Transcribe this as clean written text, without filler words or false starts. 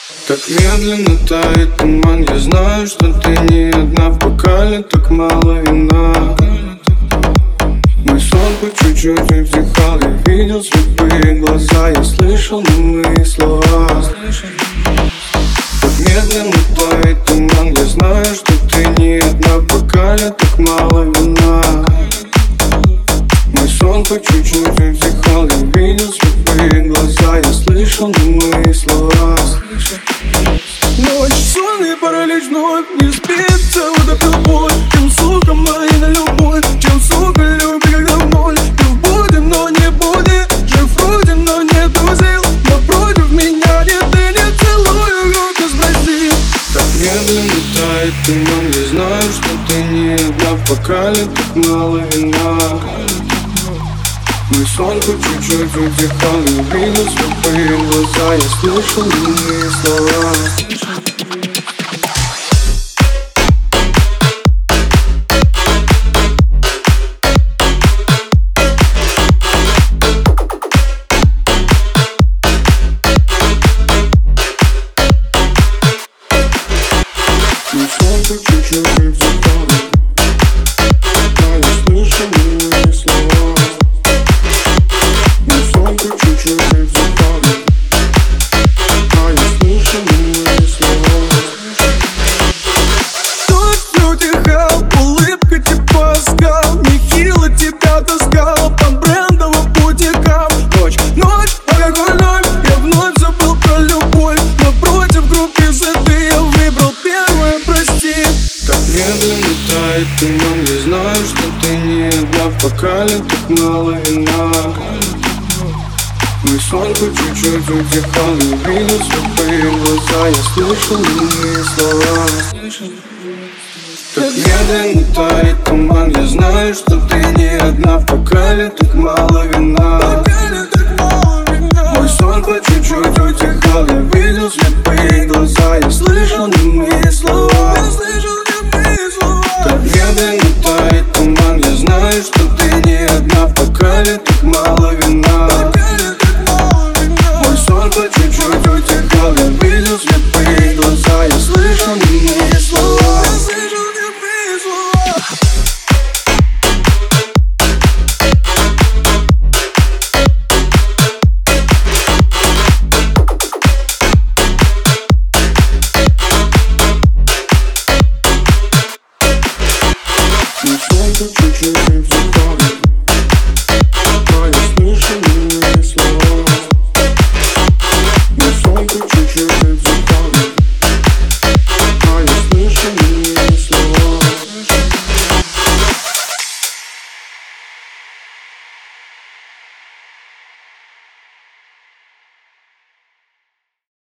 Так медленно тает туман, я знаю, что ты не одна. В бокале так мало вина. Мой сон по чуть-чуть утихал, я видел слепые глаза, я слышал немые слова. Так медленно тает туман, я знаю, что ты не одна. В бокале так мало вина. Мой сон по чуть-чуть утихал, я видел слепые глаза, я слышал немые слова. Ночь, сон и паралич вновь не спится, утопил боль. Чем, сука, моя на любовь, чем, сука, люби, когда ноль. Ты в буде, но не буди, жив вроде, но нету сил. Напротив меня нет, ты не целую руку спроси. Так медленно тает туман, я знаю, что ты не одна. В бокале так мало вина. Мой сон по чуть-чуть утихал, я видел слепые глаза, я слышал немые слова. Мой сон по чуть-чуть утихал, а я слышал немые слова. Мой сон по чуть-чуть утихал, а я слышал немые слова. Дождь утихал, улыбка типа скал. Нехило тебя таскал по брендовым бутикам. Ночь, алкоголь ноль, я вновь забыл про любовь. Напротив группы ZD я выбрал первое, прости. Так медленно тает туман, я знаю, что ты не одна. В бокале так мало вина. Мой сон по чуть-чуть утихал, я видел слепые глаза, я слышал немые слова. Так медленно тает туман, я знаю, что ты не одна. В бокале так мало вина. Мой сон по чуть-чуть утихал, я видел слепые глаза, я слышал немые слова. Так медленно тает туман, я знаю, что ты не одна. В бокале так мало вина. Мой сон по чуть-чуть утихал, я видел